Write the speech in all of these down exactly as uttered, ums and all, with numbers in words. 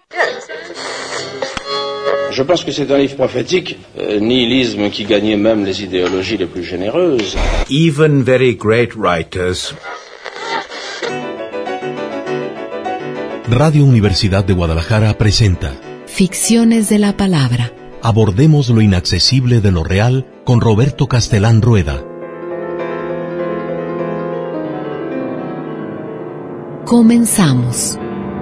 Je pense que c'est un livre prophétique, euh, nihilisme qui gagnait même les idéologies les plus généreuses. Even very great writers. Radio Universidad de Guadalajara presenta Ficciones de la Palabra. Abordemos lo inaccesible de lo real con Roberto Castelán Rueda. Comenzamos.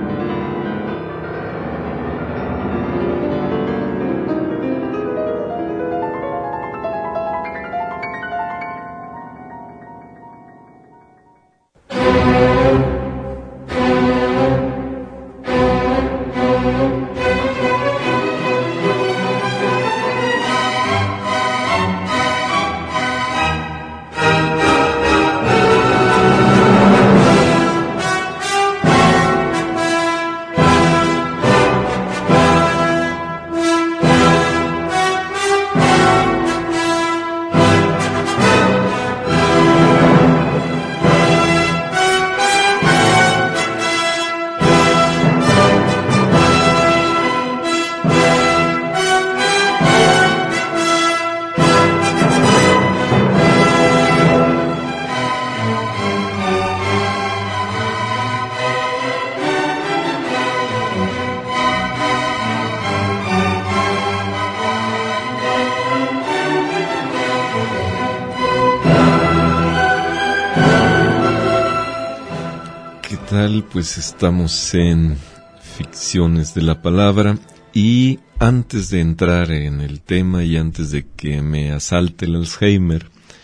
Pues estamos en Ficciones de la Palabra y antes de entrar en el tema y antes de que me asalte el Alzheimer,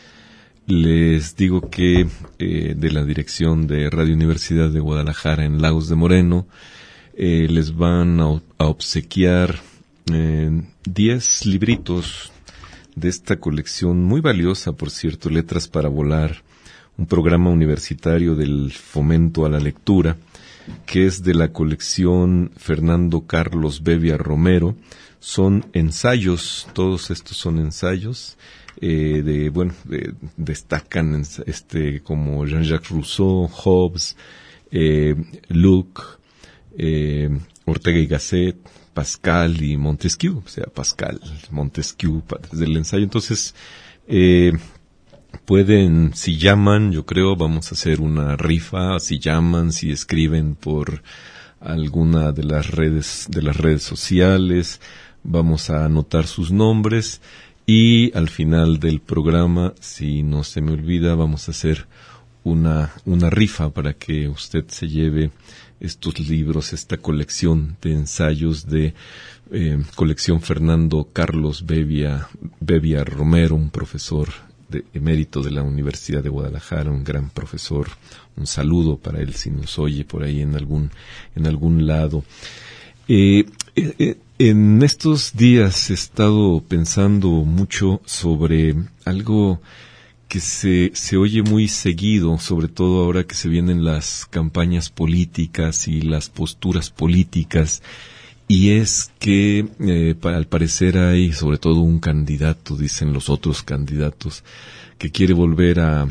les digo que eh, de la dirección de Radio Universidad de Guadalajara en Lagos de Moreno eh, les van a, a obsequiar eh, diez libritos de esta colección muy valiosa, por cierto, Letras para Volar, un programa universitario del fomento a la lectura, que es de la colección Fernando Carlos Bevia Romero. Son ensayos, todos estos son ensayos, eh, de, bueno, de, destacan este como Jean-Jacques Rousseau, Hobbes, eh, Luc, eh, Ortega y Gasset, Pascal y Montesquieu, o sea, Pascal, Montesquieu, desde el ensayo. Entonces, eh, pueden, si llaman, yo creo, vamos a hacer una rifa, si llaman, si escriben por alguna de las redes, de las redes sociales, vamos a anotar sus nombres y al final del programa, si no se me olvida, vamos a hacer una, una rifa para que usted se lleve estos libros, esta colección de ensayos de eh, colección Fernando Carlos Bevia, Bevia Romero, un profesor de emérito de la Universidad de Guadalajara, un gran profesor. Un saludo para él si nos oye por ahí en algún en algún lado. Eh, eh, en estos días he estado pensando mucho sobre algo que se se oye muy seguido, sobre todo ahora que se vienen las campañas políticas y las posturas políticas. Y es que eh, para, al parecer hay sobre todo un candidato, dicen los otros candidatos, que quiere volver a,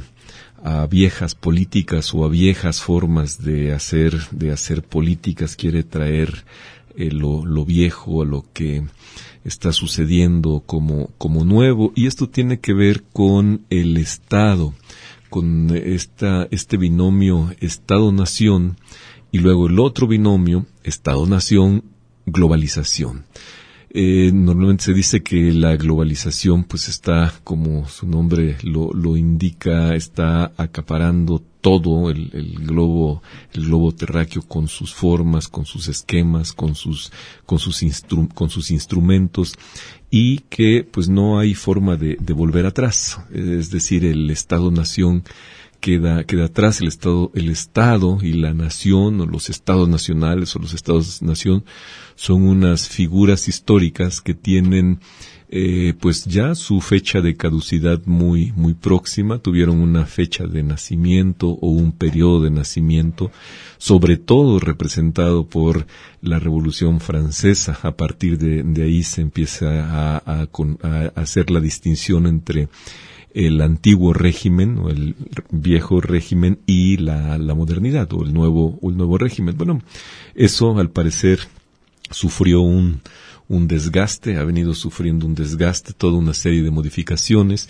a viejas políticas o a viejas formas de hacer de hacer políticas, quiere traer eh, lo, lo viejo a lo que está sucediendo como, como nuevo. Y esto tiene que ver con el Estado, con esta, este binomio Estado-Nación y luego el otro binomio Estado-Nación, globalización. Eh, normalmente se dice que la globalización pues está, como su nombre lo, lo indica, está acaparando todo el, el globo, el globo terráqueo con sus formas, con sus esquemas, con sus, con sus instru, con sus instrumentos y que pues no hay forma de, de volver atrás. Es decir, el Estado-Nación queda queda atrás, el Estado el Estado y la nación o los estados nacionales o los estados-nación son unas figuras históricas que tienen eh, pues ya su fecha de caducidad muy muy próxima, tuvieron una fecha de nacimiento o un periodo de nacimiento, sobre todo representado por la Revolución Francesa. A partir de, de ahí se empieza a, a, a, a hacer la distinción entre el antiguo régimen o el viejo régimen y la, la modernidad o el nuevo, o el nuevo régimen. Bueno, eso al parecer sufrió un, un desgaste, ha venido sufriendo un desgaste, toda una serie de modificaciones,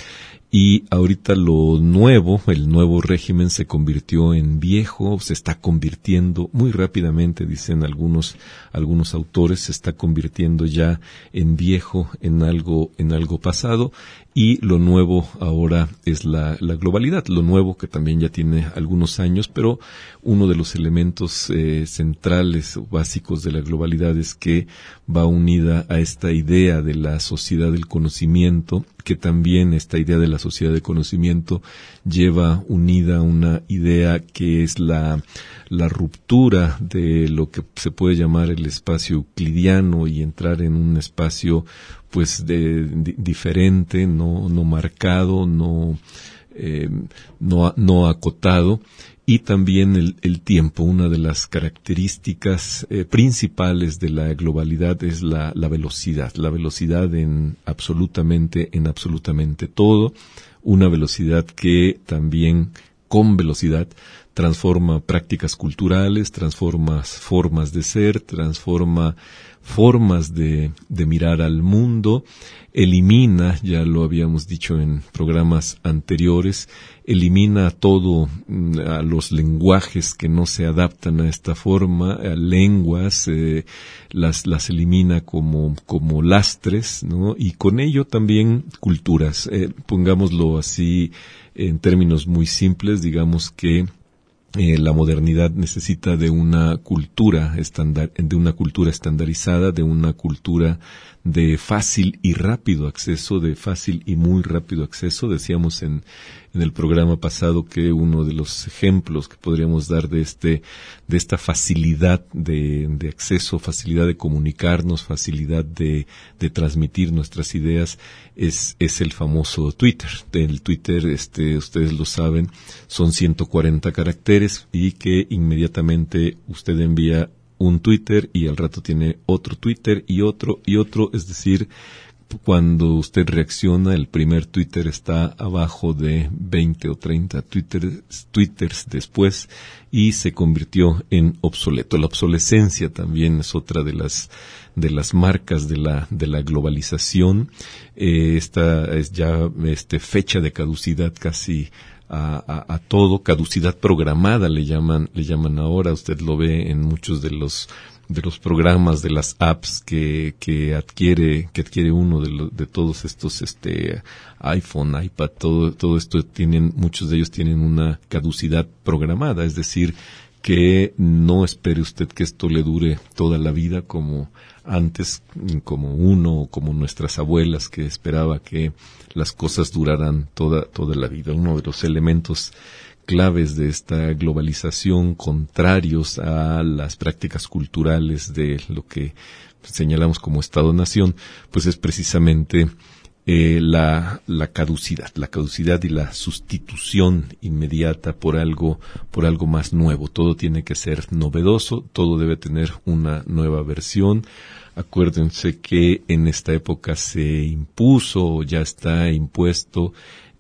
y ahorita lo nuevo, el nuevo régimen se convirtió en viejo, se está convirtiendo muy rápidamente, dicen algunos, algunos autores, se está convirtiendo ya en viejo, en algo, en algo pasado, y lo nuevo ahora es la, la globalidad, lo nuevo que también ya tiene algunos años, pero uno de los elementos eh, centrales o básicos de la globalidad es que va unida a esta idea de la sociedad del conocimiento, que también esta idea de la sociedad del conocimiento lleva unida una idea que es la, la ruptura de lo que se puede llamar el espacio euclidiano y entrar en un espacio pues de, de diferente, no, no marcado, no, eh, no, no acotado. Y también el, el tiempo, una de las características eh, principales de la globalidad es la, la velocidad, la velocidad en absolutamente, en absolutamente todo, una velocidad que también con velocidad transforma prácticas culturales, transforma formas de ser, transforma formas de, de mirar al mundo, elimina, ya lo habíamos dicho en programas anteriores, elimina todo, a los lenguajes que no se adaptan a esta forma, a lenguas, eh, las, las elimina como, como lastres, ¿no? Y con ello también culturas, eh, pongámoslo así en términos muy simples, digamos que Eh, la modernidad necesita de una cultura estándar, de una cultura estandarizada, de una cultura de fácil y rápido acceso, de fácil y muy rápido acceso. Decíamos en, en el programa pasado que uno de los ejemplos que podríamos dar de este, de esta facilidad de, de acceso, facilidad de comunicarnos, facilidad de, de transmitir nuestras ideas, es, es el famoso Twitter. El Twitter, este, ustedes lo saben, son ciento cuarenta caracteres y que inmediatamente usted envía un Twitter y al rato tiene otro Twitter y otro y otro, es decir, cuando usted reacciona, el primer Twitter está abajo de veinte o treinta Twitter, twitters después y se convirtió en obsoleto. La obsolescencia también es otra de las de las marcas de la de la globalización. Eh, esta es ya este fecha de caducidad casi A, a, a todo, caducidad programada le llaman, le llaman ahora. Usted lo ve en muchos de los de los programas, de las apps que que adquiere que adquiere uno de los, de todos estos este iPhone, iPad, todo todo esto tienen, muchos de ellos tienen una caducidad programada, es decir, que no espere usted que esto le dure toda la vida como antes, como uno o como nuestras abuelas que esperaba que las cosas duraran toda toda la vida. Uno de los elementos claves de esta globalización, contrarios a las prácticas culturales de lo que señalamos como Estado-Nación, pues es precisamente eh, la, la caducidad, la caducidad y la sustitución inmediata por algo, por algo más nuevo. Todo tiene que ser novedoso, todo debe tener una nueva versión. Acuérdense que en esta época se impuso, ya está impuesto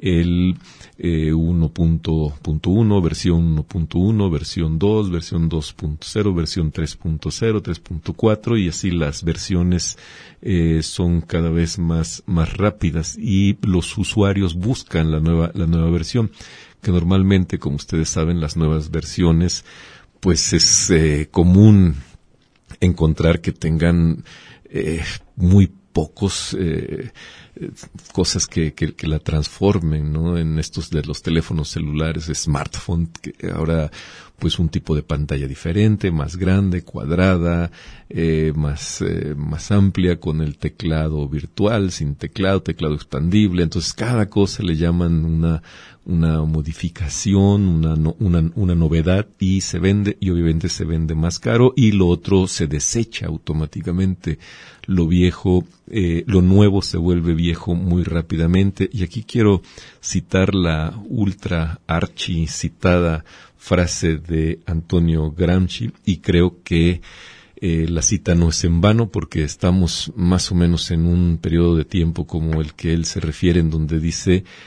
el eh, uno punto uno, versión uno punto uno, versión dos, versión dos punto cero, versión tres punto cero, tres punto cuatro y así las versiones eh, son cada vez más más rápidas y los usuarios buscan la nueva la nueva versión, que normalmente, como ustedes saben, las nuevas versiones pues es eh, común encontrar que tengan eh, muy pocos eh, cosas que, que, que la transformen, ¿no? En estos de los teléfonos celulares, smartphone, que ahora pues un tipo de pantalla diferente, más grande, cuadrada, eh, más eh, más amplia, con el teclado virtual, sin teclado, teclado expandible. Entonces cada cosa le llaman una una modificación, una no, una una novedad y se vende, y obviamente se vende más caro, y lo otro se desecha automáticamente. Lo viejo, eh, lo nuevo se vuelve viejo muy rápidamente, y aquí quiero citar la ultra archi citada frase de Antonio Gramsci, y creo que eh, la cita no es en vano, porque estamos más o menos en un periodo de tiempo como el que él se refiere, en donde dice: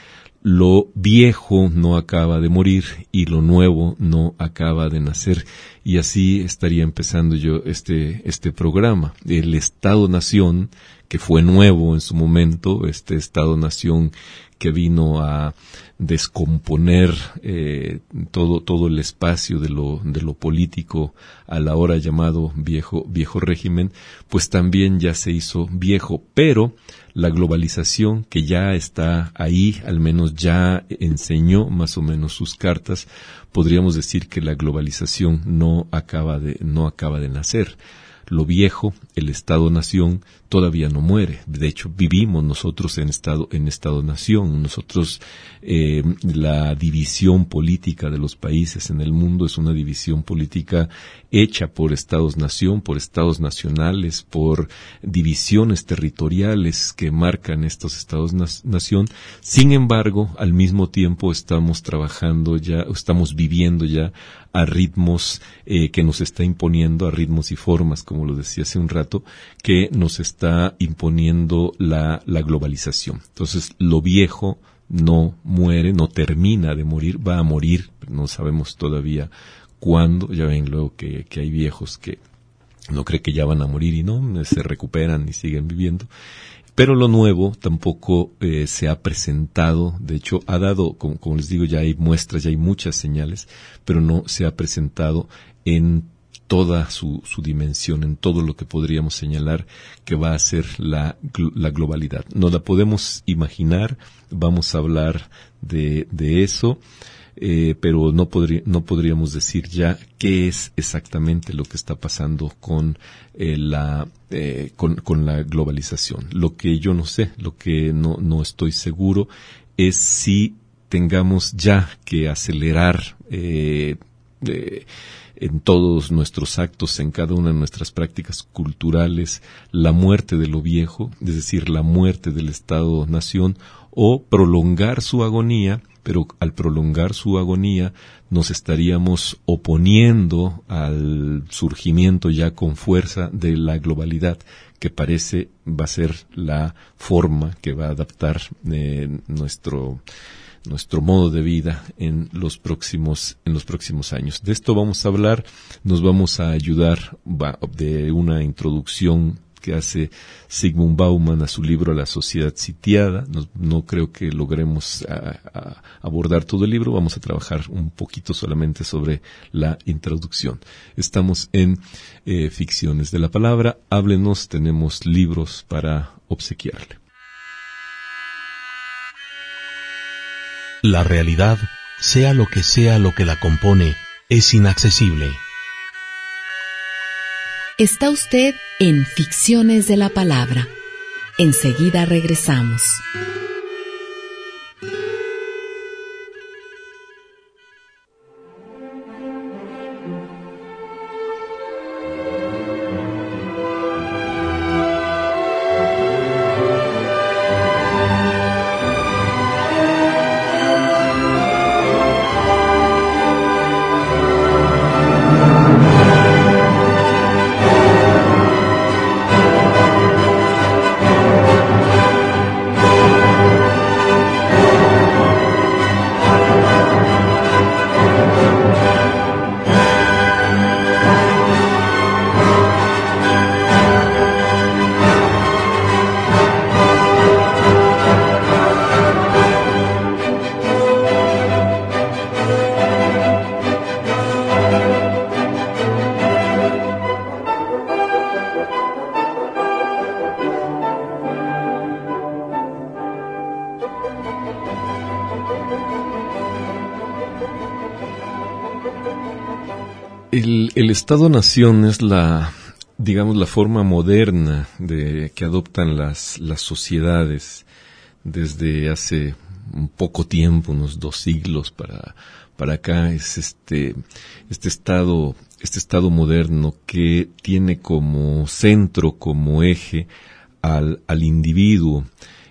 lo viejo no acaba de morir y lo nuevo no acaba de nacer. Y así estaría empezando yo este, este programa. El Estado-Nación, que fue nuevo en su momento, este Estado-Nación que vino a descomponer eh, todo todo el espacio de lo de lo político a la hora llamado viejo viejo régimen, pues también ya se hizo viejo, pero la globalización que ya está ahí, al menos ya enseñó más o menos sus cartas. Podríamos decir que la globalización no acaba de no acaba de nacer. Lo viejo, el Estado-Nación, todavía no muere. De hecho, vivimos nosotros en Estado, en Estado-Nación. Nosotros, eh, la división política de los países en el mundo es una división política hecha por Estados-Nación, por Estados nacionales, por divisiones territoriales que marcan estos Estados-Nación. Sin embargo, al mismo tiempo estamos trabajando ya, estamos viviendo ya a ritmos eh, que nos está imponiendo, a ritmos y formas, como lo decía hace un rato, que nos está imponiendo la, la globalización. Entonces, lo viejo no muere, no termina de morir, va a morir, pero no sabemos todavía cuándo. Ya ven luego que, que hay viejos que no creen que ya van a morir y no, se recuperan y siguen viviendo. Pero lo nuevo tampoco eh, se ha presentado, de hecho ha dado, como, como les digo, ya hay muestras, ya hay muchas señales, pero no se ha presentado en toda su, su dimensión, en todo lo que podríamos señalar que va a ser la, la globalidad. No la podemos imaginar, vamos a hablar de, de eso, eh, pero no, podrí, no podríamos decir ya qué es exactamente lo que está pasando con eh, la eh, con, con la globalización. Lo que yo no sé, lo que no, no estoy seguro es si tengamos ya que acelerar eh, eh, en todos nuestros actos, en cada una de nuestras prácticas culturales, la muerte de lo viejo, es decir, la muerte del Estado-Nación, o prolongar su agonía, pero al prolongar su agonía nos estaríamos oponiendo al surgimiento ya con fuerza de la globalidad, que parece va a ser la forma que va a adaptar eh, nuestro nuestro modo de vida en los próximos en los próximos años. De esto vamos a hablar, nos vamos a ayudar de una introducción que hace Zygmunt Bauman a su libro La sociedad sitiada. No, no creo que logremos a, a abordar todo el libro, vamos a trabajar un poquito solamente sobre la introducción. Estamos en eh, Ficciones de la Palabra, háblenos, tenemos libros para obsequiarle. La realidad, sea lo que sea lo que la compone, es inaccesible. Está usted en Ficciones de la Palabra. Enseguida regresamos. El, el Estado-Nación es la, digamos, la forma moderna de que adoptan las, las sociedades desde hace un poco tiempo, unos dos siglos para, para acá. Es este, este estado, este estado moderno que tiene como centro, como eje al, al individuo.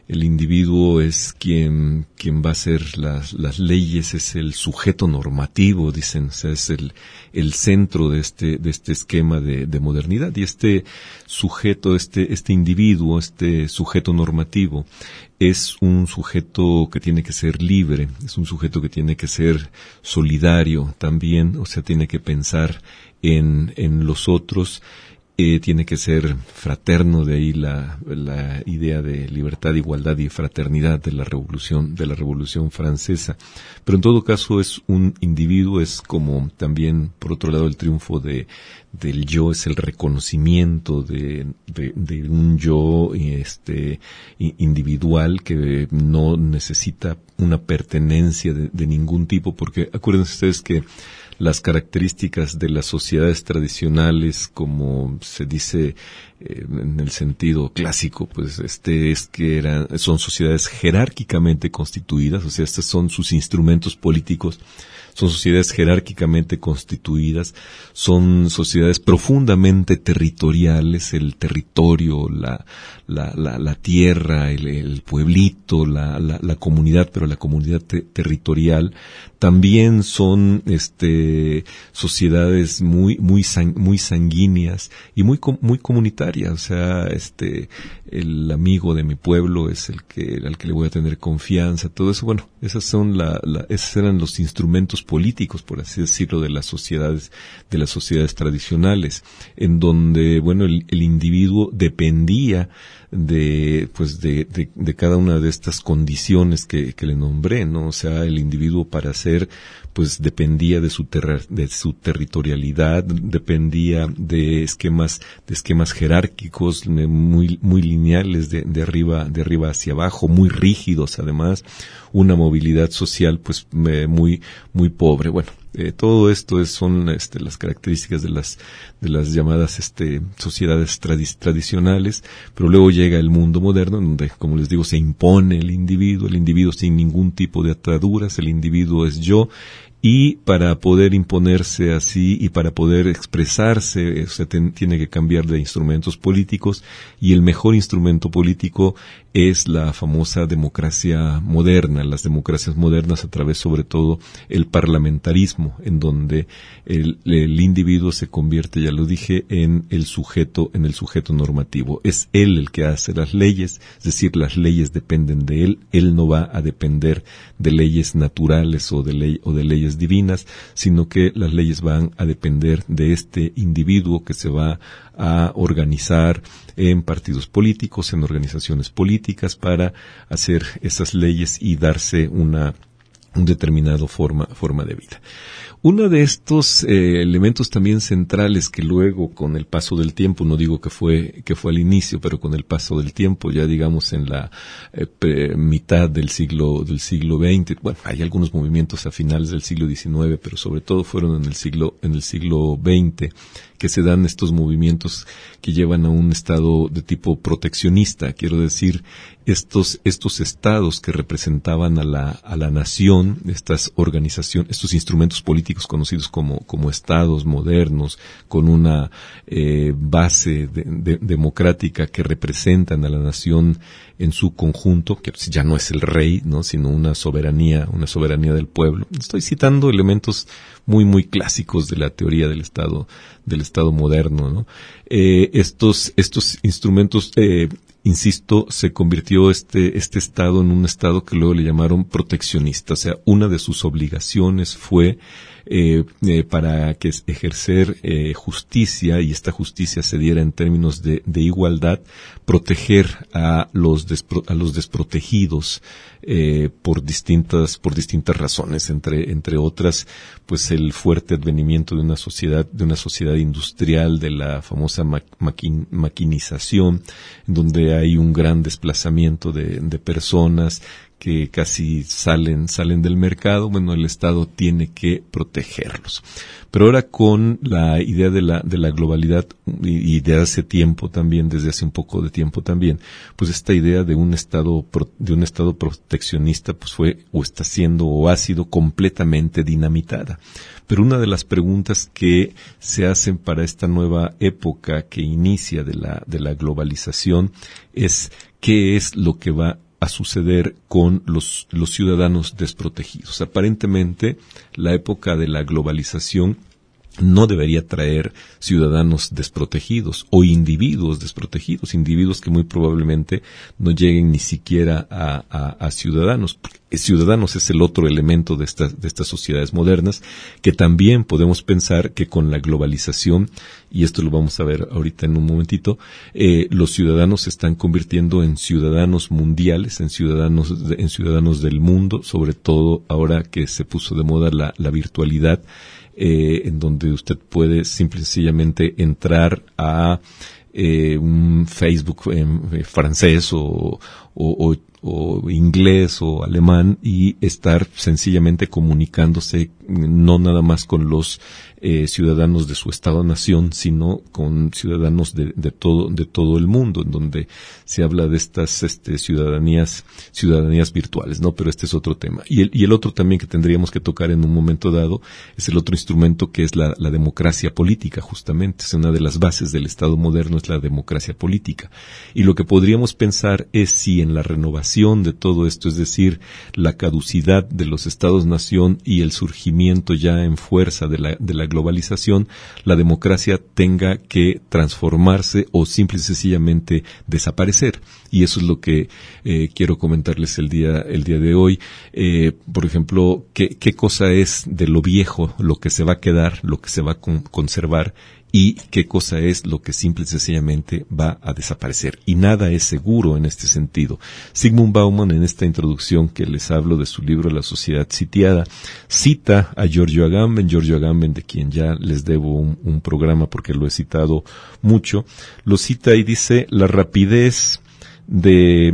el individuo es quien, quien va a hacer las, las leyes, es el sujeto normativo, dicen, o sea, es el, el centro de este, de este esquema de, de modernidad. Y este sujeto, este, este individuo, este sujeto normativo, es un sujeto que tiene que ser libre, es un sujeto que tiene que ser solidario también, o sea, tiene que pensar en, en los otros. Eh, tiene que ser fraterno, de ahí la, la idea de libertad, igualdad y fraternidad de la revolución, de la revolución francesa. Pero en todo caso es un individuo, es como también, por otro lado, el triunfo de, del yo, es el reconocimiento de, de, de un yo, este, individual que no necesita una pertenencia de, de ningún tipo, porque acuérdense ustedes que las características de las sociedades tradicionales, como se dice eh, en el sentido clásico, pues este es que eran, son sociedades jerárquicamente constituidas, o sea, estos son sus instrumentos políticos, son sociedades jerárquicamente constituidas, son sociedades profundamente territoriales, el territorio, la, la, la, la tierra, el, el pueblito, la, la, la comunidad, pero la comunidad te, territorial, también son este sociedades muy muy sang, muy sanguíneas y muy muy comunitarias, o sea, este el amigo de mi pueblo es el que al que le voy a tener confianza, todo eso, bueno, esas son la, la esos eran los instrumentos políticos, por así decirlo, de las sociedades de las sociedades tradicionales, en donde, bueno, el, el individuo dependía de pues de, de, de cada una de estas condiciones que, que le nombré, ¿no? O sea, el individuo para ser pues dependía de su ter- de su territorialidad, dependía de esquemas de esquemas jerárquicos muy muy lineales de, de arriba de arriba hacia abajo, muy rígidos, además una movilidad social pues eh, muy muy pobre. Bueno, eh, todo esto es, son este, las características de las de las llamadas este sociedades tradi- tradicionales, pero luego llega el mundo moderno, donde, como les digo, se impone el individuo, el individuo sin ningún tipo de ataduras, el individuo es yo. Y para poder imponerse así y para poder expresarse, o sea, ten, tiene que cambiar de instrumentos políticos, y el mejor instrumento político es la famosa democracia moderna, las democracias modernas a través sobre todo el parlamentarismo, en donde el, el individuo se convierte, ya lo dije, en el sujeto, en el sujeto normativo. Es él el que hace las leyes, es decir, las leyes dependen de él, él no va a depender de leyes naturales o de ley, o de leyes divinas, sino que las leyes van a depender de este individuo que se va a organizar en partidos políticos, en organizaciones políticas, para hacer esas leyes y darse una un determinado forma forma de vida. Uno de estos eh, elementos también centrales que luego, con el paso del tiempo, no digo que fue que fue al inicio, pero con el paso del tiempo, ya digamos en la eh, pre, mitad del siglo del siglo veinte, bueno, hay algunos movimientos a finales del siglo diecinueve, pero sobre todo fueron en el siglo en el siglo veinte que se dan estos movimientos que llevan a un estado de tipo proteccionista, quiero decir, estos estos estados que representaban a la a la nación, estas organizaciones, estos instrumentos políticos conocidos como como estados modernos, con una eh, base de, de, democrática que representan a la nación en su conjunto, que ya no es el rey, no, sino una soberanía, una soberanía del pueblo. Estoy citando elementos muy muy clásicos de la teoría del Estado del Estado moderno, ¿no? Eh, estos estos instrumentos, eh, insisto, se convirtió este este Estado en un Estado que luego le llamaron proteccionista. O sea, una de sus obligaciones fue eh, eh, para que ejercer eh, justicia, y esta justicia se diera en términos de, de igualdad, proteger a los despro, a los desprotegidos eh, por distintas por distintas razones, entre entre otras, pues el fuerte advenimiento de una sociedad de una sociedad industrial, de la famosa ma, maquin, maquinización, en donde hay un gran desplazamiento de, de personas que casi salen salen del mercado. Bueno, el Estado tiene que protegerlos. Pero ahora, con la idea de la de la globalidad, y, y de hace tiempo también, desde hace un poco de tiempo también, pues esta idea de un Estado de un Estado proteccionista pues fue o está siendo o ha sido completamente dinamitada. Pero una de las preguntas que se hacen para esta nueva época que inicia de la de la globalización es ¿qué es lo que va a suceder con los, los ciudadanos desprotegidos. Aparentemente, la época de la globalización no debería traer ciudadanos desprotegidos o individuos desprotegidos, individuos que muy probablemente no lleguen ni siquiera a, a, a ciudadanos. Ciudadanos es el otro elemento de estas, de estas sociedades modernas, que también podemos pensar que con la globalización, y esto lo vamos a ver ahorita en un momentito, eh, los ciudadanos se están convirtiendo en ciudadanos mundiales, en ciudadanos, en ciudadanos del mundo, sobre todo ahora que se puso de moda la, la virtualidad, Eh, en donde usted puede simple y sencillamente entrar a eh, un Facebook en eh, francés o, o, o, o inglés o alemán y estar sencillamente comunicándose no nada más con los eh, ciudadanos de su estado-nación, sino con ciudadanos de, de todo de todo el mundo, en donde se habla de estas este, ciudadanías ciudadanías virtuales, ¿no? Pero este es otro tema. Y el, y el otro también que tendríamos que tocar en un momento dado es el otro instrumento que es la, la democracia política, justamente. Es una de las bases del Estado moderno, es la democracia política. Y lo que podríamos pensar es si en la renovación de todo esto, es decir, la caducidad de los estados-nación y el surgimiento ya en fuerza de la, de la globalización, la democracia tenga que transformarse o simple y sencillamente desaparecer. Y eso es lo que eh, quiero comentarles el día el día de hoy. Eh, por ejemplo, ¿qué, qué cosa es de lo viejo lo que se va a quedar, lo que se va a con, conservar y qué cosa es lo que simple y sencillamente va a desaparecer? Y nada es seguro en este sentido. Zygmunt Bauman, en esta introducción que les hablo de su libro La sociedad sitiada, cita a Giorgio Agamben, Giorgio Agamben, de quien ya les debo un, un programa porque lo he citado mucho, lo cita y dice: la rapidez de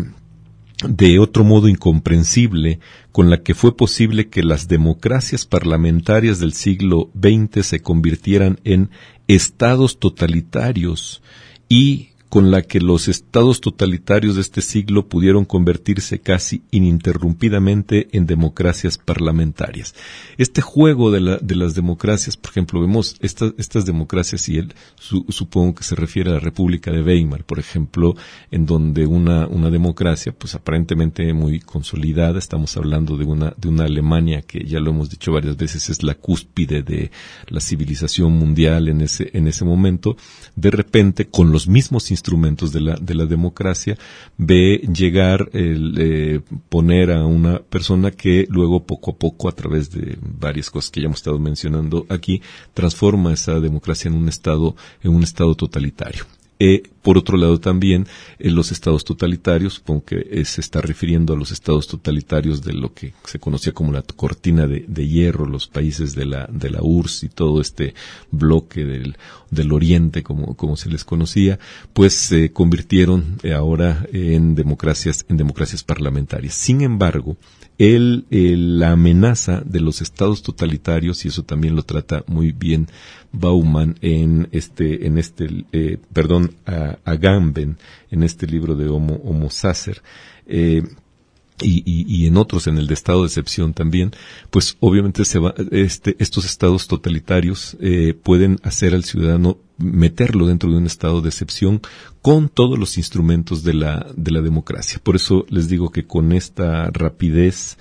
de otro modo incomprensible con la que fue posible que las democracias parlamentarias del siglo veinte se convirtieran en estados totalitarios y con la que los estados totalitarios de este siglo pudieron convertirse casi ininterrumpidamente en democracias parlamentarias. Este juego de, la, de las democracias, por ejemplo, vemos estas, estas democracias, y él su, supongo que se refiere a la República de Weimar, por ejemplo, en donde una, una democracia, pues aparentemente muy consolidada, estamos hablando de una, de una Alemania que ya lo hemos dicho varias veces, es la cúspide de la civilización mundial en ese, en ese momento, de repente, con los mismos instrumentos instrumentos de la de la democracia, ve llegar el eh, poner a una persona que luego poco a poco, a través de varias cosas que ya hemos estado mencionando aquí, transforma esa democracia en un estado en un estado totalitario. Eh, por otro lado también, en los estados totalitarios, supongo que eh, se está refiriendo a los estados totalitarios de lo que se conocía como la cortina de, de hierro, los países de la de la U R S S y todo este bloque del, del Oriente, como, como se les conocía, pues se convirtieron eh, ahora en democracias, en democracias parlamentarias. Sin embargo, el, el, la amenaza de los estados totalitarios, y eso también lo trata muy bien Bauman en este, en este, eh, perdón, a, a Agamben, en este libro de Homo, Homo Sacer, eh, y, y, y en otros, en el de estado de excepción también, pues obviamente se va, este, estos estados totalitarios eh, pueden hacer al ciudadano meterlo dentro de un estado de excepción con todos los instrumentos de la, de la democracia. Por eso les digo que con esta rapidez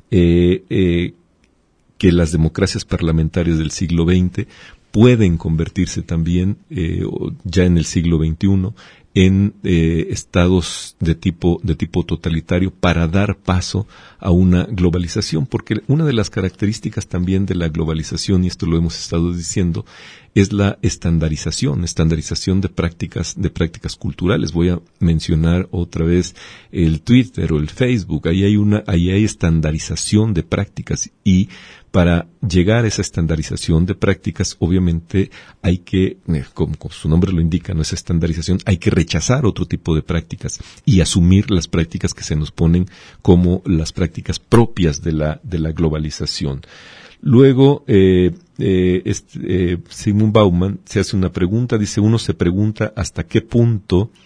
eh, eh, que las democracias parlamentarias del siglo veinte pueden convertirse también, eh, ya en el siglo veintiuno, en eh, estados de tipo de tipo totalitario para dar paso a una globalización, porque una de las características también de la globalización, y esto lo hemos estado diciendo, es la estandarización, estandarización de prácticas de prácticas culturales. Voy a mencionar otra vez el Twitter o el Facebook. Ahí hay una ahí hay estandarización de prácticas, y para llegar a esa estandarización de prácticas, obviamente hay que, como, como su nombre lo indica, no es estandarización, hay que rechazar otro tipo de prácticas y asumir las prácticas que se nos ponen como las prácticas propias de la de la globalización. Luego, eh, eh, este, eh, Zygmunt Bauman se hace una pregunta, dice, uno se pregunta hasta qué punto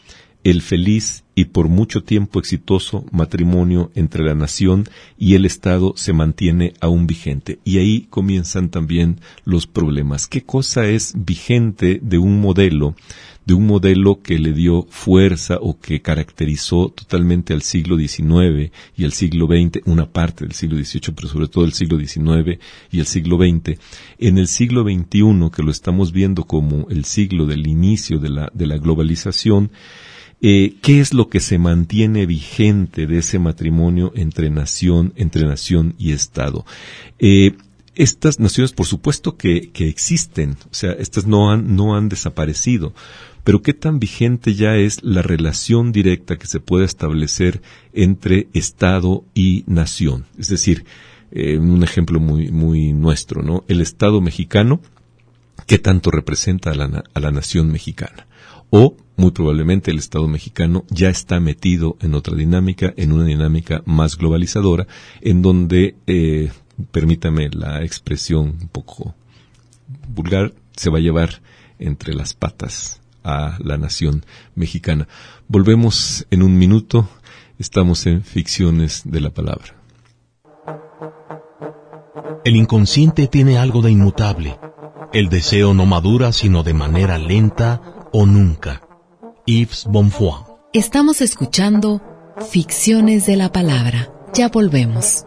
el feliz y por mucho tiempo exitoso matrimonio entre la nación y el Estado se mantiene aún vigente. Y ahí comienzan también los problemas. ¿Qué cosa es vigente de un modelo, de un modelo que le dio fuerza o que caracterizó totalmente al siglo diecinueve y al siglo veinte, una parte del siglo dieciocho, pero sobre todo el siglo diecinueve y el siglo veinte? En el siglo veintiuno, que lo estamos viendo como el siglo del inicio de la, de la globalización, Eh, ¿qué es lo que se mantiene vigente de ese matrimonio entre nación, entre nación y Estado? Eh, estas naciones, por supuesto que, que existen, o sea, estas no han, no han desaparecido, pero ¿qué tan vigente ya es la relación directa que se puede establecer entre Estado y nación? Es decir, eh, un ejemplo muy, muy nuestro, ¿no? El Estado mexicano, ¿qué tanto representa a la, a la nación mexicana? O, muy probablemente, el Estado mexicano ya está metido en otra dinámica, en una dinámica más globalizadora, en donde, eh, permítame la expresión un poco vulgar, se va a llevar entre las patas a la nación mexicana. Volvemos en un minuto, estamos en Ficciones de la Palabra. El inconsciente tiene algo de inmutable. El deseo no madura sino de manera lenta o nunca. Yves Bonfoy. Estamos escuchando Ficciones de la Palabra. Ya volvemos.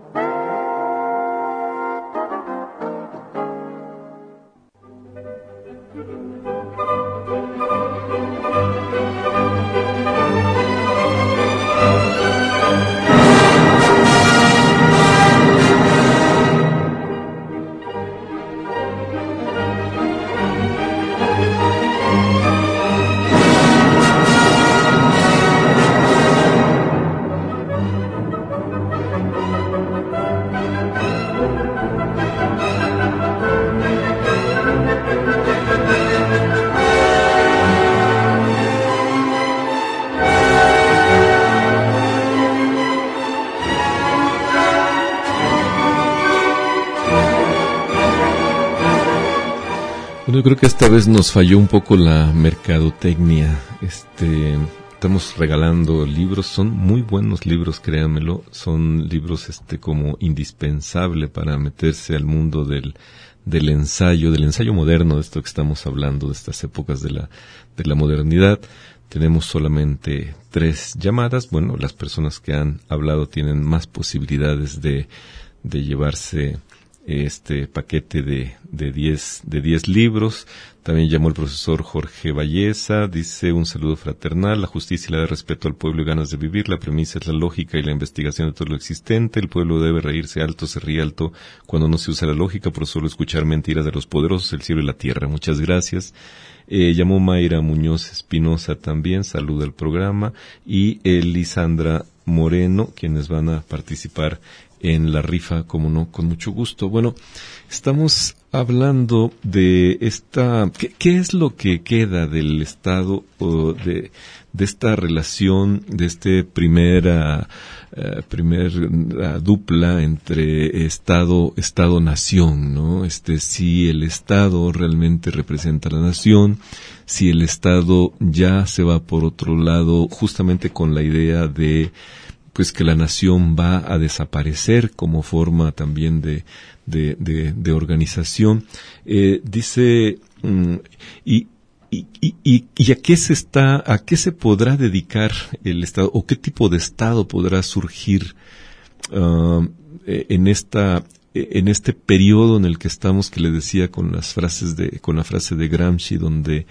Bueno, yo creo que esta vez nos falló un poco la mercadotecnia. Este, estamos regalando libros, son muy buenos libros, créanmelo, son libros este como indispensable para meterse al mundo del del ensayo, del ensayo moderno, de esto que estamos hablando, de estas épocas de la de la modernidad. Tenemos solamente tres llamadas. Bueno, las personas que han hablado tienen más posibilidades de de llevarse este paquete de de diez de diez libros. También llamó el profesor Jorge Valleza, dice: un saludo fraternal, la justicia y la de respeto al pueblo y ganas de vivir, la premisa es la lógica y la investigación de todo lo existente, el pueblo debe reírse alto, se ríe alto cuando no se usa la lógica por solo escuchar mentiras de los poderosos, el cielo y la tierra. Muchas gracias. Eh, llamó Mayra Muñoz Espinosa también, saluda al programa, y Elisandra Moreno, quienes van a participar en la rifa, como no, con mucho gusto. Bueno, estamos hablando de esta, ¿qué, qué es lo que queda del Estado, o de, de esta relación, de este primera, uh, primer uh, dupla entre Estado, Estado-Nación, ¿no? Este, si el Estado realmente representa a la nación, si el Estado ya se va por otro lado, justamente con la idea de pues que la nación va a desaparecer como forma también de de, de, de organización. Eh, dice, um, y, y, y, y a qué se está, a qué se podrá dedicar el Estado, o qué tipo de Estado podrá surgir uh, en esta, en este periodo en el que estamos, que le decía con las frases de, con la frase de Gramsci, donde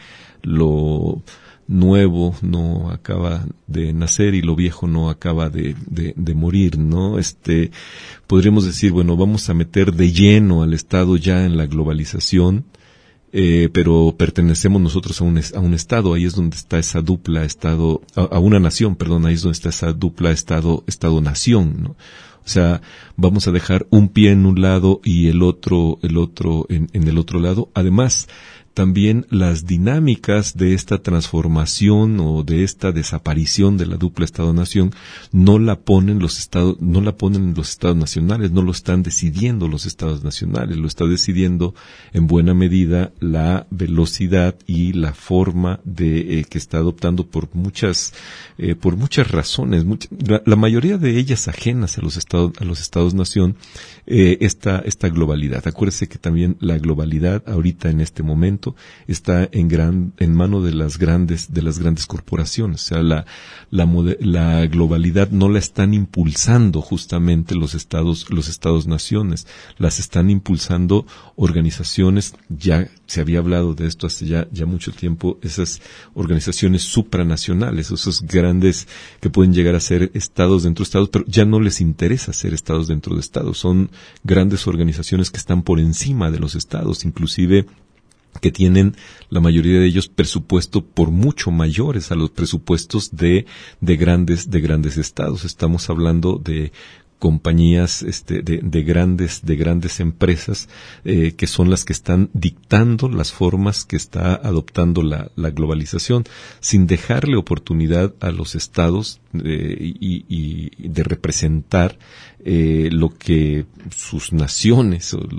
lo nuevo no acaba de nacer y lo viejo no acaba de, de, de morir, ¿no? Este, podríamos decir, bueno, vamos a meter de lleno al Estado ya en la globalización, eh, pero pertenecemos nosotros a un, a un Estado, ahí es donde está esa dupla Estado, a, a una nación, perdón, ahí es donde está esa dupla Estado, Estado-nación, ¿no? O sea, vamos a dejar un pie en un lado y el otro, el otro en, en el otro lado. Además, también las dinámicas de esta transformación o de esta desaparición de la dupla Estado-Nación no la ponen los estados, no la ponen los estados nacionales, no lo están decidiendo los estados nacionales, lo está decidiendo en buena medida la velocidad y la forma de eh, que está adoptando por muchas eh, por muchas razones, mucha, la, la mayoría de ellas ajenas a los estados a los estados-nación, eh, esta esta globalidad. Acuérdese que también la globalidad ahorita en este momento está en gran en mano de las grandes de las grandes corporaciones. O sea, la la la globalidad no la están impulsando justamente los estados los estados naciones, las están impulsando organizaciones. Ya se había hablado de esto hace ya ya mucho tiempo, esas organizaciones supranacionales, esos grandes que pueden llegar a ser estados dentro de estados, pero ya no les interesa ser estados dentro de estados. Son grandes organizaciones que están por encima de los estados, inclusive que tienen la mayoría de ellos presupuesto por mucho mayores a los presupuestos de de grandes de grandes estados. Estamos hablando de compañías este, de, de grandes de grandes empresas eh, que son las que están dictando las formas que está adoptando la, la globalización, sin dejarle oportunidad a los estados eh, y, y de representar eh, lo que sus naciones o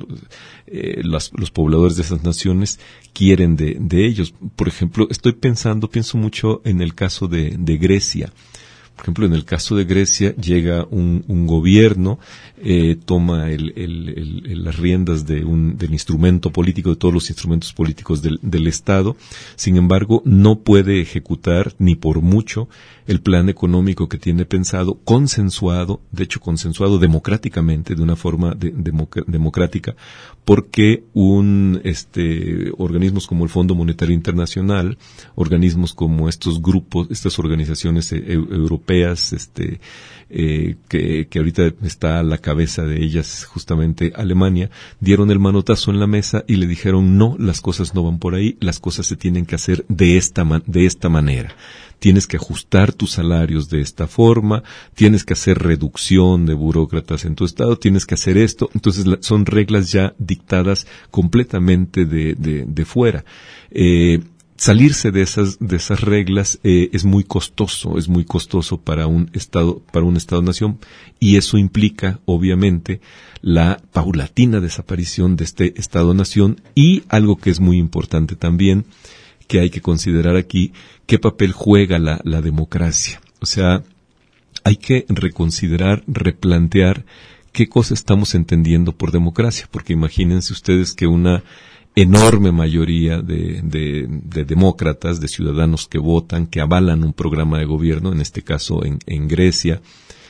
eh, los, los pobladores de esas naciones quieren de, de ellos. Por ejemplo, estoy pensando, pienso mucho en el caso de, de Grecia. Por ejemplo, en el caso de Grecia llega un, un gobierno, eh, toma el, el, el, las riendas de un, del instrumento político, de todos los instrumentos políticos del, del Estado. Sin embargo, no puede ejecutar ni por mucho el plan económico que tiene pensado, consensuado, de hecho consensuado democráticamente, de una forma de, democ- democrática, porque un este organismos como el Fondo Monetario Internacional, organismos como estos grupos, estas organizaciones e- europeas, este eh, que, que ahorita está a la cabeza de ellas justamente Alemania, dieron el manotazo en la mesa y le dijeron no, las cosas no van por ahí, las cosas se tienen que hacer de esta man- de esta manera. Tienes que ajustar tus salarios de esta forma, tienes que hacer reducción de burócratas en tu estado, tienes que hacer esto. Entonces la, son reglas ya dictadas completamente de, de, de fuera. Eh, salirse de esas de esas reglas eh, es muy costoso, es muy costoso para un estado para un estado-nación, y eso implica obviamente la paulatina desaparición de este estado-nación. Y algo que es muy importante también, que hay que considerar aquí, qué papel juega la, la democracia. O sea, hay que reconsiderar, replantear qué cosa estamos entendiendo por democracia, porque imagínense ustedes que una enorme mayoría de, de, de demócratas, de ciudadanos que votan, que avalan un programa de gobierno, en este caso en, en Grecia,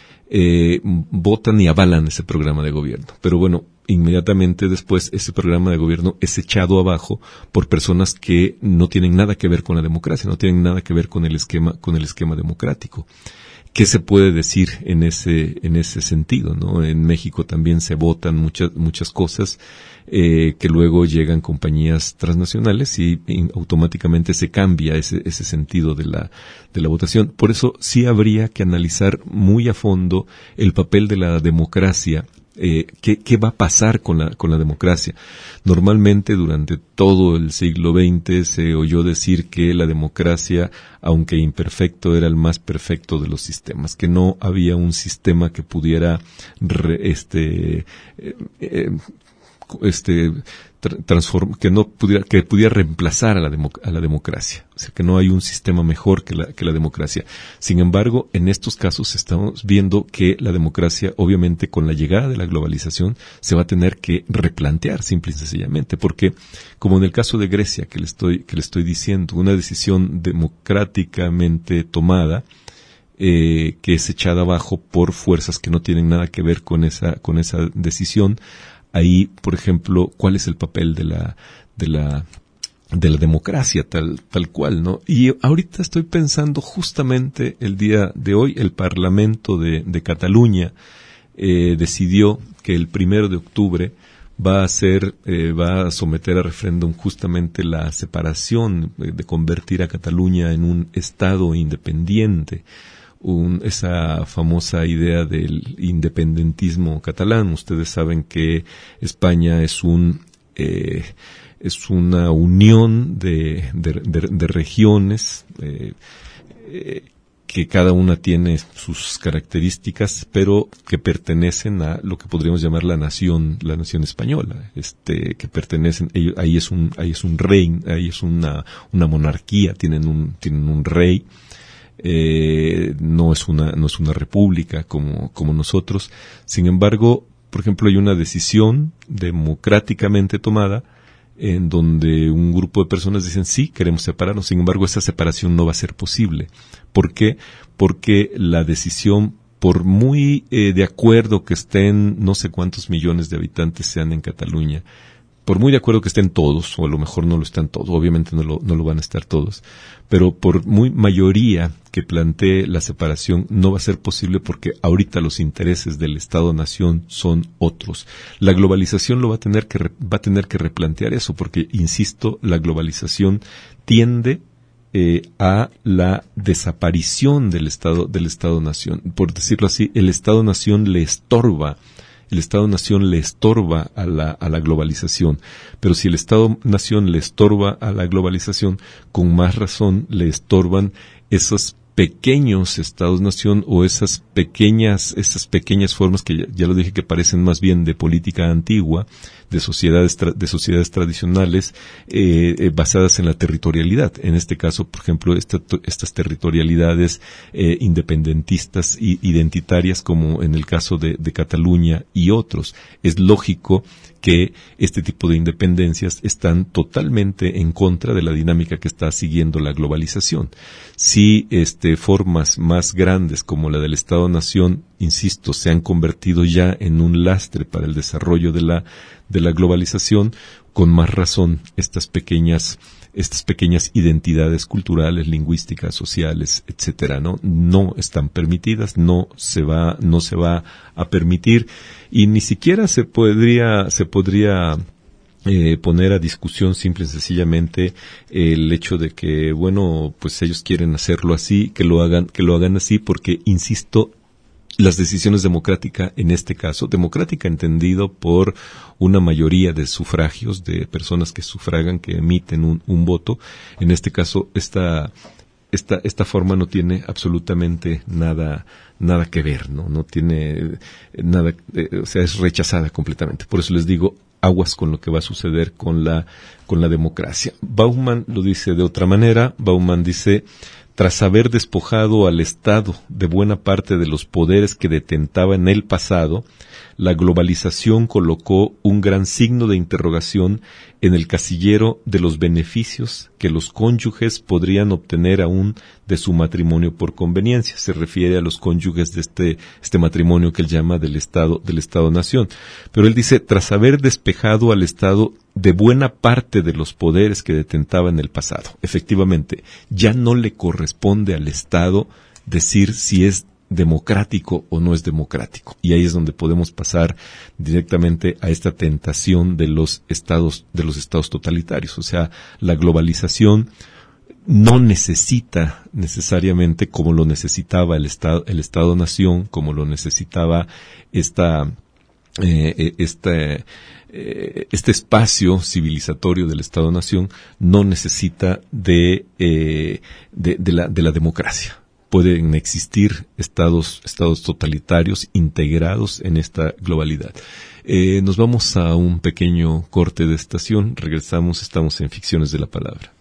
eh, votan y avalan ese programa de gobierno. Pero bueno, inmediatamente después ese programa de gobierno es echado abajo por personas que no tienen nada que ver con la democracia, no tienen nada que ver con el esquema, con el esquema democrático. ¿Qué se puede decir en ese, en ese sentido, no? En México también se votan muchas, muchas cosas, eh, que luego llegan compañías transnacionales y, y automáticamente se cambia ese, ese sentido de la, de la votación. Por eso sí habría que analizar muy a fondo el papel de la democracia. Eh, ¿qué, ¿Qué va a pasar con la, con la democracia? Normalmente durante todo el siglo veinte se oyó decir que la democracia, aunque imperfecto, era el más perfecto de los sistemas, que no había un sistema que pudiera re, este, eh, eh, este transform, que no pudiera que pudiera reemplazar a la, demo, a la democracia, o sea que no hay un sistema mejor que la que la democracia. Sin embargo, en estos casos estamos viendo que la democracia, obviamente con la llegada de la globalización, se va a tener que replantear simple y sencillamente, porque como en el caso de Grecia que le estoy que le estoy diciendo, una decisión democráticamente tomada eh, que es echada abajo por fuerzas que no tienen nada que ver con esa con esa decisión. Ahí, por ejemplo, ¿cuál es el papel de la de la de la democracia tal tal cual, no? Y ahorita estoy pensando justamente el día de hoy el Parlamento de, de Cataluña eh, decidió que el primero de octubre va a hacer eh, va a someter a referéndum justamente la separación de, de convertir a Cataluña en un estado independiente. Un, esa famosa idea del independentismo catalán. Ustedes saben que España es un eh, es una unión de, de, de, de regiones eh, eh, que cada una tiene sus características, pero que pertenecen a lo que podríamos llamar la nación, la nación española, este, que pertenecen, ellos, ahí es un, ahí es un rey, ahí es una, una monarquía, tienen un, tienen un rey, eh, no es una, no es una república como, como nosotros. Sin embargo, por ejemplo, hay una decisión democráticamente tomada en donde un grupo de personas dicen sí, queremos separarnos, sin embargo esa separación no va a ser posible. ¿Por qué? Porque la decisión, por muy eh, de acuerdo que estén no sé cuántos millones de habitantes sean en Cataluña, por muy de acuerdo que estén todos, o a lo mejor no lo están todos, obviamente no lo, no lo van a estar todos, pero por muy mayoría que plantee la separación no va a ser posible porque ahorita los intereses del Estado-Nación son otros. La globalización lo va a tener que, va a tener que replantear eso porque, insisto, la globalización tiende eh, a la desaparición del Estado, del Estado-Nación. Por decirlo así, el Estado-Nación le estorba El Estado-Nación le estorba a la, a la globalización. Pero si el Estado-Nación le estorba a la globalización, con más razón le estorban esos pequeños Estados-Nación o esas pequeñas, esas pequeñas formas que ya, ya lo dije que parecen más bien de política antigua, de sociedades, tra- de sociedades tradicionales eh, eh, basadas en la territorialidad. En este caso, por ejemplo, esta, estas territorialidades eh, independentistas e identitarias, como en el caso de, de Cataluña y otros. Es lógico que este tipo de independencias están totalmente en contra de la dinámica que está siguiendo la globalización. Si este, formas más grandes como la del Estado-Nación, insisto, se han convertido ya en un lastre para el desarrollo de la de la globalización, con más razón estas pequeñas estas pequeñas identidades culturales, lingüísticas, sociales, etcétera, no no están permitidas, no se va no se va a permitir y ni siquiera se podría se podría Eh, poner a discusión simple y sencillamente el hecho de que, bueno, pues ellos quieren hacerlo así, que lo hagan, que lo hagan así, porque, insisto, las decisiones democráticas, en este caso, democrática entendido por una mayoría de sufragios, de personas que sufragan, que emiten un, un voto, en este caso, esta, esta, esta forma no tiene absolutamente nada, nada que ver, ¿no? No tiene nada, eh, o sea, es rechazada completamente. Por eso les digo, aguas con lo que va a suceder con la, con la democracia. Bauman lo dice de otra manera. Bauman dice, tras haber despojado al Estado de buena parte de los poderes que detentaba en el pasado, la globalización colocó un gran signo de interrogación en el casillero de los beneficios que los cónyuges podrían obtener aún de su matrimonio por conveniencia. Se refiere a los cónyuges de este, este matrimonio que él llama del Estado, del Estado-Nación. Pero él dice, tras haber despejado al Estado de buena parte de los poderes que detentaba en el pasado. Efectivamente, ya no le corresponde al Estado decir si es democrático o no es democrático. Y ahí es donde podemos pasar directamente a esta tentación de los estados, de los estados totalitarios. O sea, la globalización no necesita necesariamente como lo necesitaba el Estado, el Estado-Nación, como lo necesitaba esta, eh, esta, eh, este espacio civilizatorio del Estado-Nación, no necesita de, eh, de, de la, de la democracia. Pueden existir estados, estados totalitarios integrados en esta globalidad. Eh, nos vamos a un pequeño corte de estación, regresamos, estamos en Ficciones de la Palabra.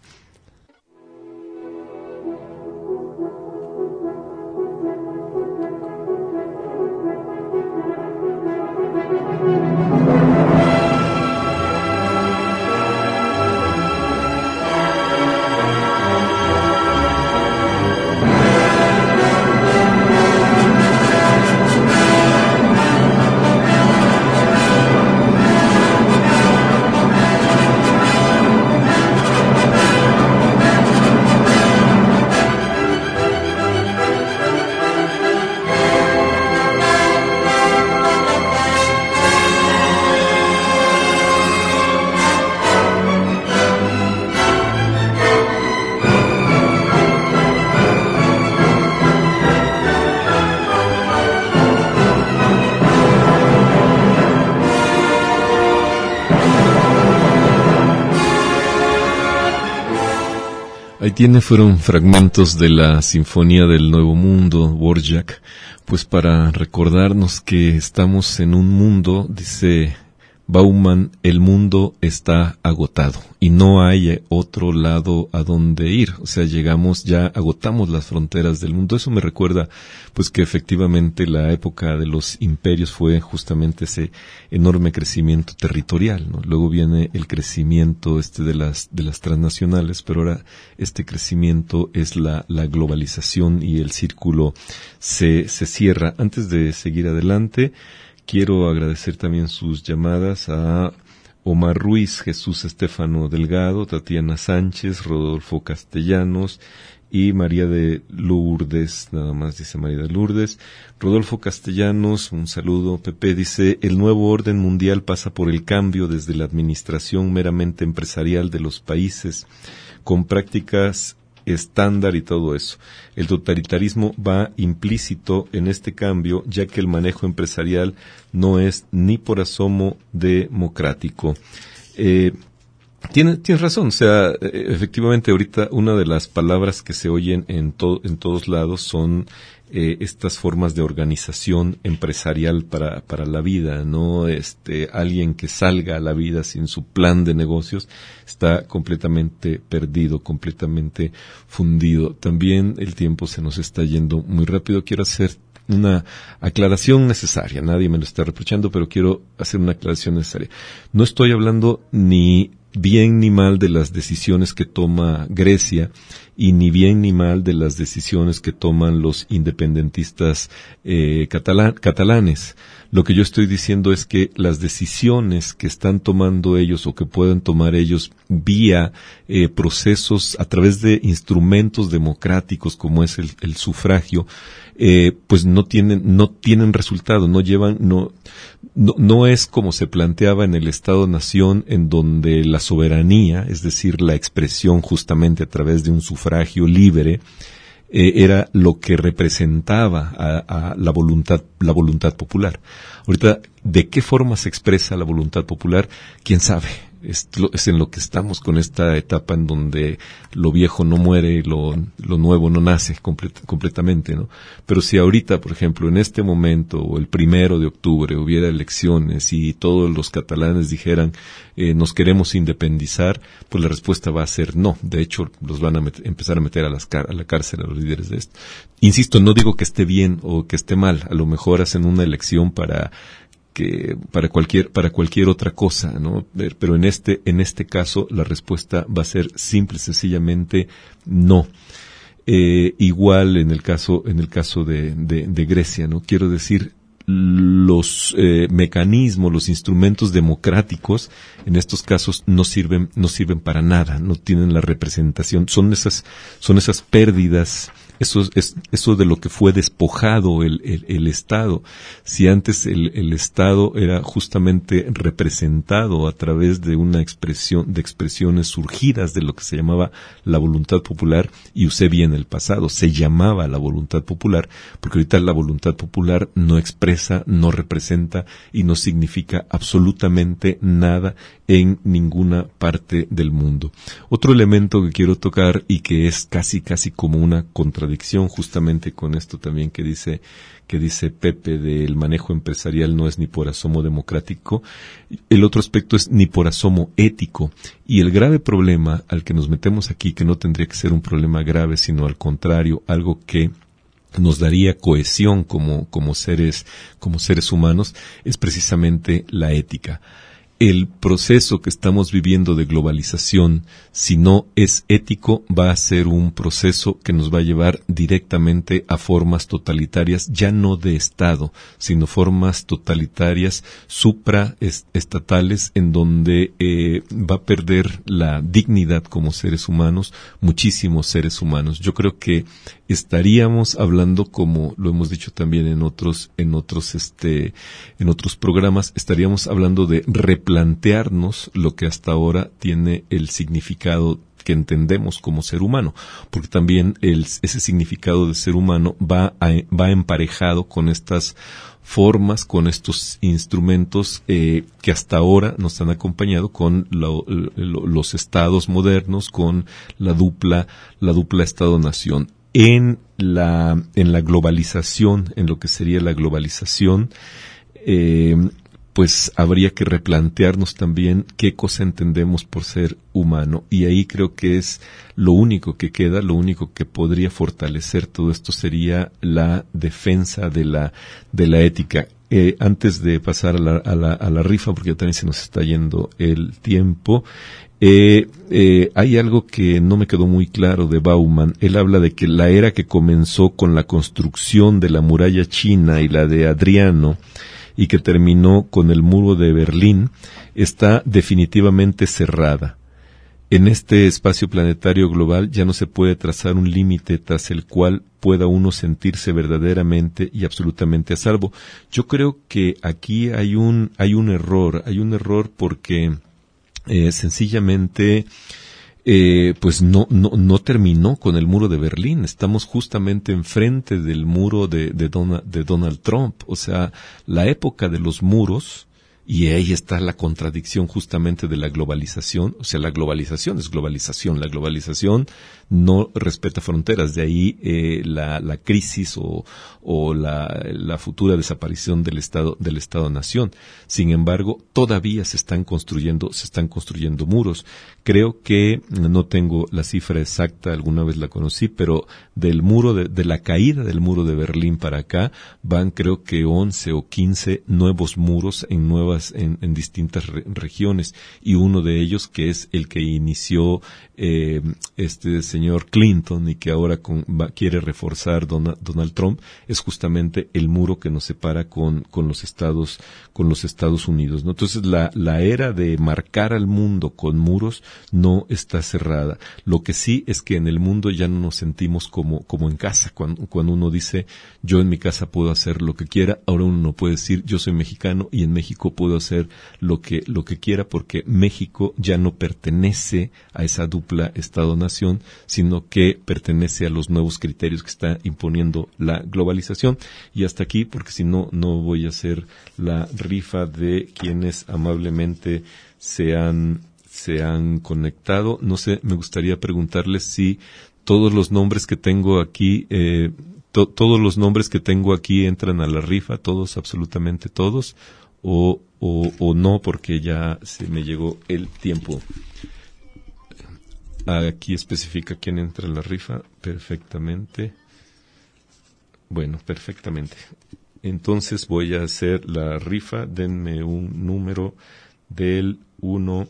Ahí tiene, fueron fragmentos de la Sinfonía del Nuevo Mundo, Dvorak, pues para recordarnos que estamos en un mundo, dice Bauman, el mundo está agotado y no hay otro lado a donde ir. O sea, llegamos, ya agotamos las fronteras del mundo. Eso me recuerda, pues, que efectivamente la época de los imperios fue justamente ese enorme crecimiento territorial, ¿no? Luego viene el crecimiento este de las de las transnacionales, pero ahora este crecimiento es la la globalización y el círculo se se cierra. Antes de seguir adelante, quiero agradecer también sus llamadas a Omar Ruiz, Jesús Estefano Delgado, Tatiana Sánchez, Rodolfo Castellanos y María de Lourdes, nada más dice María de Lourdes. Rodolfo Castellanos, un saludo. Pepe dice, el nuevo orden mundial pasa por el cambio desde la administración meramente empresarial de los países, con prácticas estándar y todo eso. El totalitarismo va implícito en este cambio, ya que el manejo empresarial no es ni por asomo democrático. Eh, Tienes, tienes razón, o sea, efectivamente ahorita una de las palabras que se oyen en, to, en todos lados son eh, estas formas de organización empresarial para, para la vida, ¿no? Este, alguien que salga a la vida sin su plan de negocios está completamente perdido, completamente fundido. También el tiempo se nos está yendo muy rápido. Quiero hacer una aclaración necesaria, nadie me lo está reprochando, pero quiero hacer una aclaración necesaria. No estoy hablando ni bien ni mal de las decisiones que toma Grecia y ni bien ni mal de las decisiones que toman los independentistas eh, catalán, catalanes. Lo que yo estoy diciendo es que las decisiones que están tomando ellos o que pueden tomar ellos vía eh, procesos a través de instrumentos democráticos como es el, el sufragio, eh, pues no tienen no tienen resultado, no llevan no no no es como se planteaba en el Estado-Nación, en donde la soberanía, es decir, la expresión justamente a través de un sufragio libre, eh, era lo que representaba a, a la voluntad la voluntad popular. Ahorita, ¿de qué forma se expresa la voluntad popular? ¿Quién sabe? Es, lo, es en lo que estamos con esta etapa en donde lo viejo no muere, lo, lo nuevo no nace complet, completamente, ¿no? Pero si ahorita, por ejemplo, en este momento, o el primero de octubre, hubiera elecciones y todos los catalanes dijeran, eh, nos queremos independizar, pues la respuesta va a ser no. De hecho, los van a meter, empezar a meter a, las car- a la cárcel a los líderes de esto. Insisto, no digo que esté bien o que esté mal, a lo mejor hacen una elección para que para cualquier para cualquier otra cosa, ¿no? Pero en este en este caso la respuesta va a ser simple y sencillamente no. Eh, igual en el caso en el caso de, de, de Grecia, ¿no? Quiero decir, los eh, mecanismos, los instrumentos democráticos en estos casos no sirven no sirven para nada, no tienen la representación, son esas son esas pérdidas. Eso es eso de lo que fue despojado el, el, el Estado. Si antes el, el Estado era justamente representado a través de una expresión, de expresiones surgidas de lo que se llamaba la voluntad popular, y usé bien el pasado, se llamaba la voluntad popular, porque ahorita la voluntad popular no expresa, no representa y no significa absolutamente nada en ninguna parte del mundo. Otro elemento que quiero tocar y que es casi casi como una contradicción justamente con esto también que dice que dice Pepe del manejo empresarial no es ni por asomo democrático, el otro aspecto es ni por asomo ético, y el grave problema al que nos metemos aquí, que no tendría que ser un problema grave, sino al contrario, algo que nos daría cohesión como como seres como seres humanos, es precisamente la ética. El proceso que estamos viviendo de globalización, si no es ético, va a ser un proceso que nos va a llevar directamente a formas totalitarias, ya no de Estado, sino formas totalitarias supraestatales, en donde eh, va a perder la dignidad como seres humanos, muchísimos seres humanos. Yo creo que estaríamos hablando, como lo hemos dicho también en otros, en otros, este, en otros programas, estaríamos hablando de replantearnos lo que hasta ahora tiene el significado que entendemos como ser humano, porque también el, ese significado de ser humano va, a, va emparejado con estas formas, con estos instrumentos eh, que hasta ahora nos han acompañado con lo, lo, los estados modernos, con la dupla, la dupla Estado-Nación. En la, en la globalización, en lo que sería la globalización, eh, pues habría que replantearnos también qué cosa entendemos por ser humano, y ahí creo que es lo único que queda, lo único que podría fortalecer todo esto sería la defensa de la de la ética. Eh, antes de pasar a la, a la a la rifa, porque ya también se nos está yendo el tiempo, eh, eh, hay algo que no me quedó muy claro de Bauman. Él habla de que la era que comenzó con la construcción de la muralla china y la de Adriano, y que terminó con el muro de Berlín, está definitivamente cerrada. En este espacio planetario global ya no se puede trazar un límite tras el cual pueda uno sentirse verdaderamente y absolutamente a salvo. Yo creo que aquí hay un, hay un error, hay un error porque eh, sencillamente Eh, pues no, no, no terminó con el muro de Berlín. Estamos justamente enfrente del muro de, de, Donald, de Donald Trump. O sea, la época de los muros, y ahí está la contradicción justamente de la globalización. O sea, la globalización es globalización. La globalización no respeta fronteras. De ahí eh, la, la crisis o, o la, la futura desaparición del Estado, del Estado-Nación. Sin embargo, todavía se están construyendo, se están construyendo muros. Creo que, no tengo la cifra exacta, alguna vez la conocí, pero del muro, de, de la caída del muro de Berlín para acá, van creo que once o quince nuevos muros en nuevas, en, en distintas re, regiones, y uno de ellos, que es el que inició eh, este señor Clinton y que ahora con, va, quiere reforzar Donald, Donald Trump, es justamente el muro que nos separa con, con los Estados, con los Estados Unidos, ¿no? Entonces la, la era de marcar al mundo con muros no está cerrada. Lo que sí es que en el mundo ya no nos sentimos como, como en casa. Cuando, cuando uno dice, yo en mi casa puedo hacer lo que quiera, ahora uno no puede decir, yo soy mexicano y en México puedo hacer lo que, lo que quiera, porque México ya no pertenece a esa dupla Estado-Nación, sino que pertenece a los nuevos criterios que está imponiendo la globalización. Y hasta aquí, porque si no, no voy a hacer la rifa de quienes amablemente se han se han conectado. No sé, me gustaría preguntarles si todos los nombres que tengo aquí, eh, to, todos los nombres que tengo aquí entran a la rifa, todos, absolutamente todos, o, o, o no, porque ya se me llegó el tiempo. Aquí especifica quién entra en la rifa, perfectamente. Bueno, perfectamente. Entonces voy a hacer la rifa, denme un número del uno.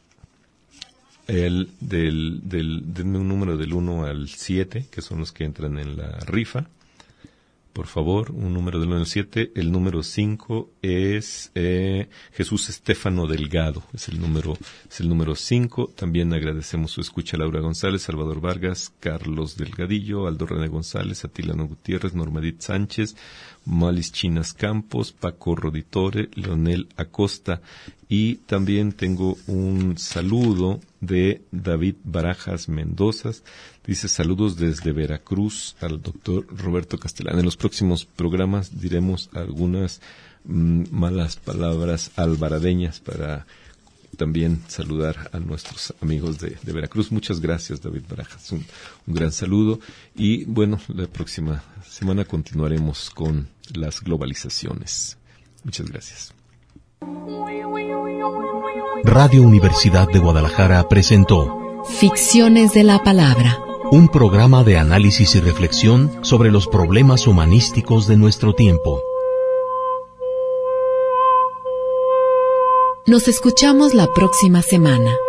El del, del, denme un número del uno al siete, que son los que entran en la rifa. Por favor, un número del uno al siete. El número cinco es eh, Jesús Estéfano Delgado. Es el número es el número cinco. También agradecemos su escucha a Laura González, Salvador Vargas, Carlos Delgadillo, Aldo René González, Atilano Gutiérrez, Normadit Sánchez, Malis Chinas Campos, Paco Roditore, Leonel Acosta. Y también tengo un saludo de David Barajas Mendoza. Dice, saludos desde Veracruz al doctor Roberto Castellán. En los próximos programas diremos algunas mmm, malas palabras alvaradeñas para también saludar a nuestros amigos de, de Veracruz. Muchas gracias, David Barajas. Un, un gran saludo. Y bueno, la próxima semana continuaremos con las globalizaciones. Muchas gracias. Radio Universidad de Guadalajara presentó Ficciones de la Palabra, un programa de análisis y reflexión sobre los problemas humanísticos de nuestro tiempo. Nos escuchamos la próxima semana.